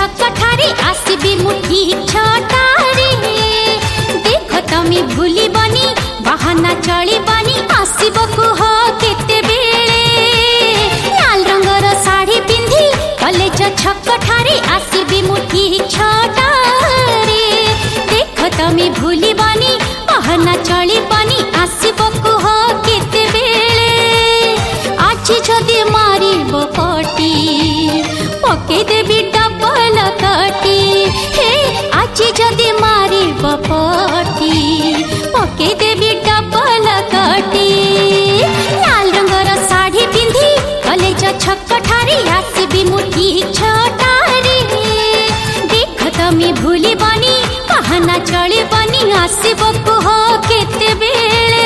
छक ठारे आसबी मु ठीक छटारे देख तमे भूलिबनी बहाना चलिबनी आसीब कुह केते बेले लाल रंगर साड़ी पिंधि कॉलेज छक ठारे आसबी मु ठीक छटारे देख तमे भूलिबनी बहाना चलिबनी आसीब कुह केते बेले आज जदि मारिब पटी पके देबी डबल कटी हे आज जदि मारिब पटी पके देबी डबल कटी लाल रंगर साड़ी पिंधि कॉलेज छक ठारे आसबी मु ठीक छटारे देख तमे भूलिबनी बहाना चलिबनी आसीब कुह केते बेले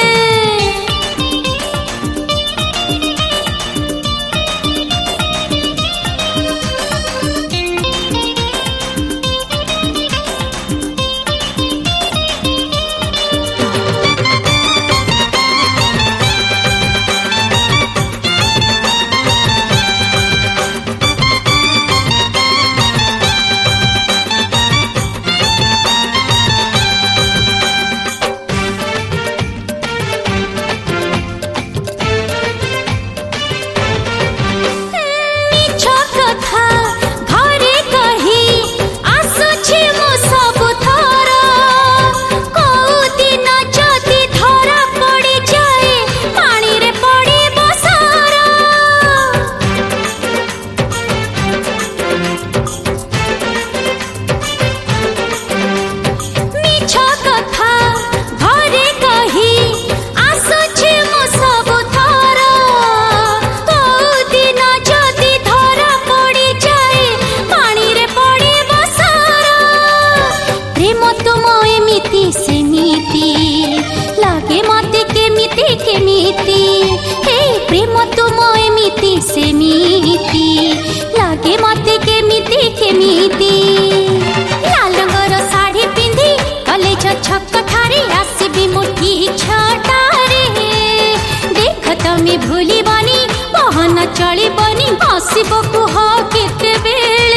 भूलिबनी बहाना चलिबनी आसीब कुह केते बेले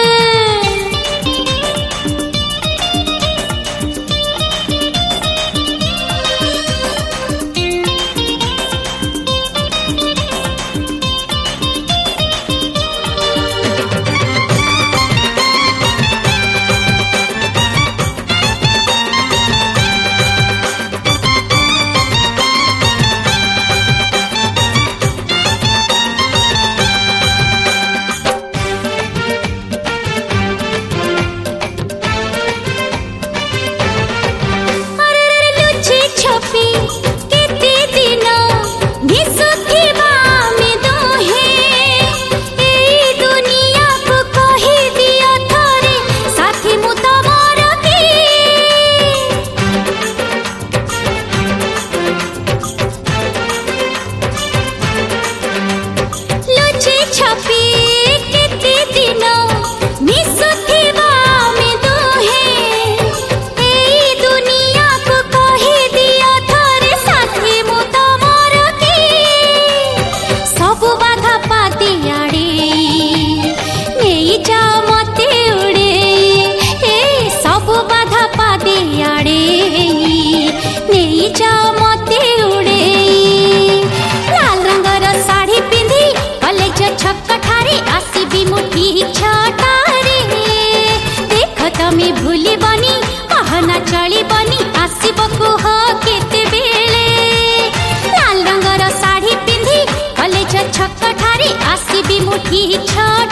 भूलिबनी बहाना चलिबनी आसीब कुह केते बेले लाल रंगर साड़ी पिंधि कॉलेज छक ठारे आसीबी मु ठीक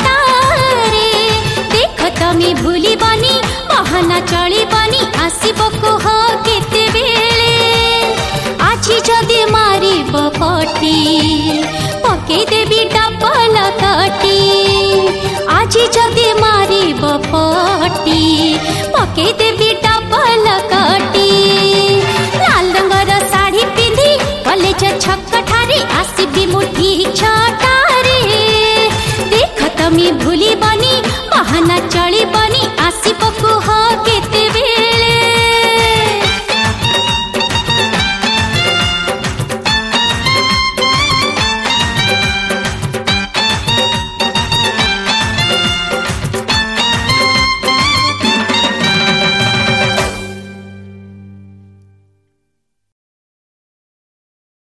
छटारे देख तमे भूलिबनी बहाना चलिबनी आसीब कुह केते बेले आज जदि मारिब पटी पके देबी डबल कटी आज जदि मारिब पटी पके देबी डबल कटी लाल रंगर साड़ी पिंधि कॉलेज छक ठारे आसीबी मु ठीक छटारे देख तमे भूलिबनी बहाना चलिबनी आसीब कुह के